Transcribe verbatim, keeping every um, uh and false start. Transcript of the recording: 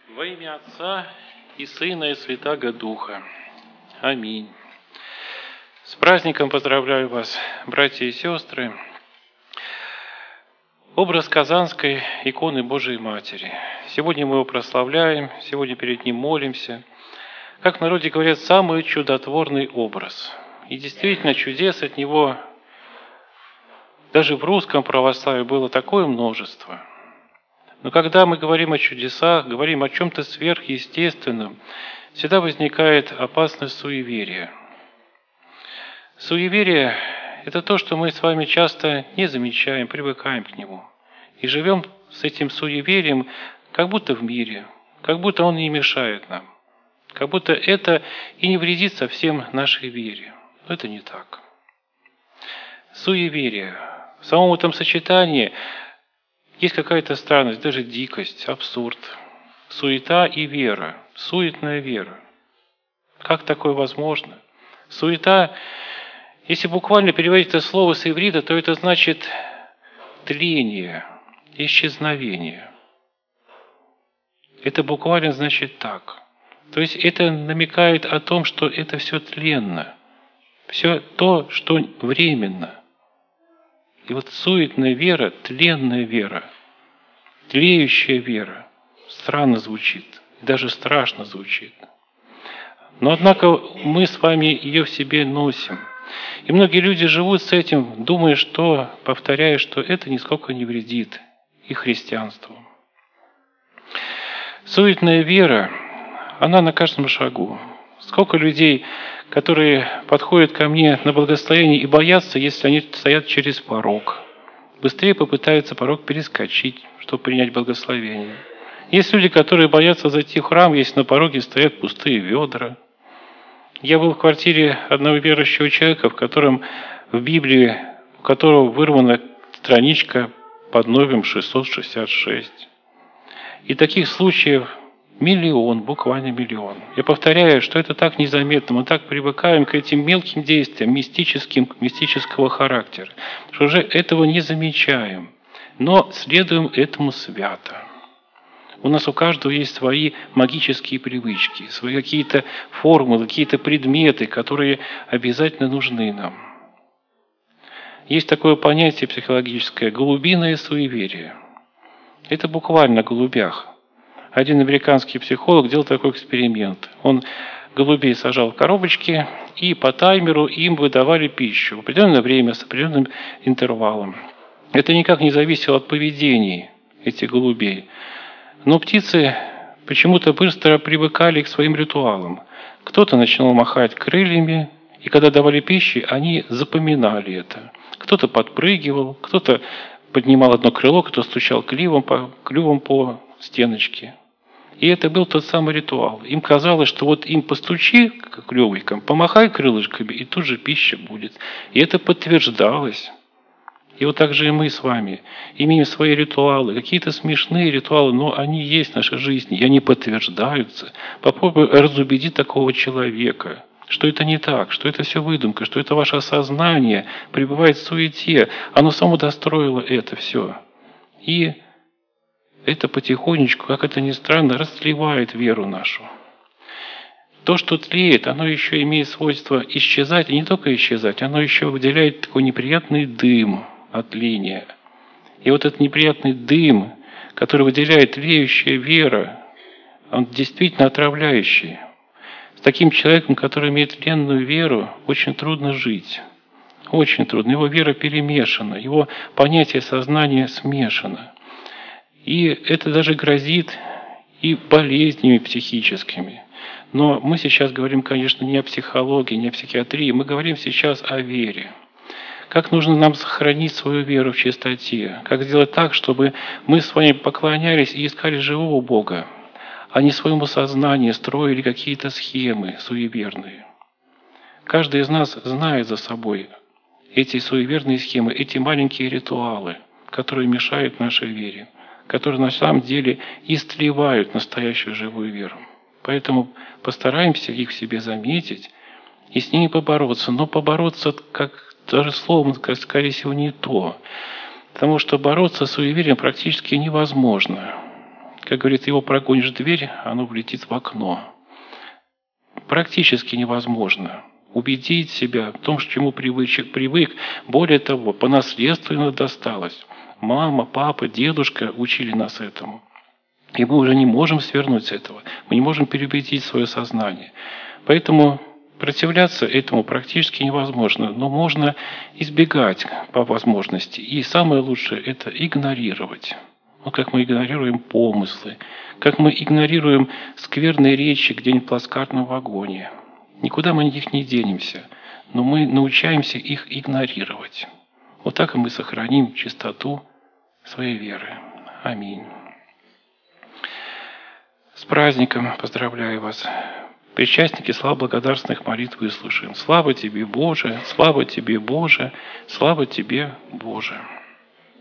Во имя Отца и Сына и Святаго Духа. Аминь. С праздником поздравляю вас, братья и сестры. Образ Казанской иконы Божией Матери. Сегодня мы его прославляем, сегодня перед ним молимся. Как в народе говорят, самый чудотворный образ. И действительно, чудес от него даже в русском православии было такое множество. Но когда мы говорим о чудесах, говорим о чем-то сверхъестественном, всегда возникает опасность суеверия. Суеверие – это то, что мы с вами часто не замечаем, привыкаем к нему. И живем с этим суеверием как будто в мире, как будто он не мешает нам, как будто это и не вредит совсем нашей вере. Но это не так. Суеверие. В самом этом сочетании есть какая-то странность, даже дикость, абсурд. Суета и вера, суетная вера. Как такое возможно? Суета, если буквально переводить это слово с иврита, то это значит тление, исчезновение. Это буквально значит так. То есть это намекает о том, что это все тленно, все то, что временно. И вот суетная вера, тленная вера, тлеющая вера, странно звучит, даже страшно звучит. Но однако мы с вами ее в себе носим. И многие люди живут с этим, думая, что, повторяя, что это нисколько не вредит и христианству. Суетная вера, она на каждом шагу. Сколько людей, которые подходят ко мне на благословение и боятся, если они стоят через порог. Быстрее попытаются порог перескочить, чтобы принять благословение. Есть люди, которые боятся зайти в храм, если на пороге стоят пустые ведра. Я был в квартире одного верующего человека, в котором в Библии, у которого вырвана страничка под номером шестьсот шестьдесят шесть. И таких случаев миллион, буквально миллион. Я повторяю, что это так незаметно, мы так привыкаем к этим мелким действиям, мистическим, мистического характера, что уже этого не замечаем, но следуем этому свято. У нас у каждого есть свои магические привычки, свои какие-то формулы, какие-то предметы, которые обязательно нужны нам. Есть такое понятие психологическое – голубиное суеверие. Это буквально о голубях. Один американский психолог делал такой эксперимент. Он голубей сажал в коробочки, и по таймеру им выдавали пищу в определенное время с определенным интервалом. Это никак не зависело от поведения этих голубей. Но птицы почему-то быстро привыкали к своим ритуалам. Кто-то начинал махать крыльями, и когда давали пищу, они запоминали это. Кто-то подпрыгивал, кто-то поднимал одно крыло, кто стучал клювом по, клювом по стеночке. И это был тот самый ритуал. Им казалось, что вот им постучи клювиком, помахай крылышками, и тут же пища будет. И это подтверждалось. И вот так же и мы с вами имеем свои ритуалы, какие-то смешные ритуалы, но они есть в нашей жизни, и они подтверждаются. Попробуй разубедить такого человека, что это не так, что это все выдумка, что это ваше сознание пребывает в суете, оно само достроило это все. И это потихонечку, как это ни странно, растлевает веру нашу. То, что тлеет, оно еще имеет свойство исчезать, и не только исчезать, оно еще выделяет такой неприятный дым от тления. И вот этот неприятный дым, который выделяет тлеющая вера, он действительно отравляющий. С таким человеком, который имеет тленную веру, очень трудно жить. Очень трудно. Его вера перемешана, его понятие сознания смешано. И это даже грозит и болезнями психическими. Но мы сейчас говорим, конечно, не о психологии, не о психиатрии, мы говорим сейчас о вере. Как нужно нам сохранить свою веру в чистоте? Как сделать так, чтобы мы с вами поклонялись и искали живого Бога, а не своему сознанию строили какие-то схемы суеверные? Каждый из нас знает за собой эти суеверные схемы, эти маленькие ритуалы, которые мешают нашей вере, которые на самом деле истлевают настоящую живую веру. Поэтому постараемся их в себе заметить и с ними побороться. Но побороться, как даже словом, скорее всего, не то. Потому что бороться с суеверием практически невозможно. Как говорится, его прогонишь в дверь, оно влетит в окно. Практически невозможно убедить себя в том, к чему привычек привык. Более того, по наследству ему досталось. Мама, папа, дедушка учили нас этому. И мы уже не можем свернуть с этого. Мы не можем переубедить свое сознание. Поэтому противляться этому практически невозможно. Но можно избегать по возможности. И самое лучшее – это игнорировать. Ну, как мы игнорируем помыслы, как мы игнорируем скверные речи где-нибудь в плацкартном вагоне. Никуда мы от них не денемся, но мы научаемся их игнорировать. Вот так и мы сохраним чистоту своей веры. Аминь. С праздником поздравляю вас. Причастники, слава благодарственных молитв выслушаем. Слава Тебе, Боже, слава Тебе, Боже, слава Тебе, Боже.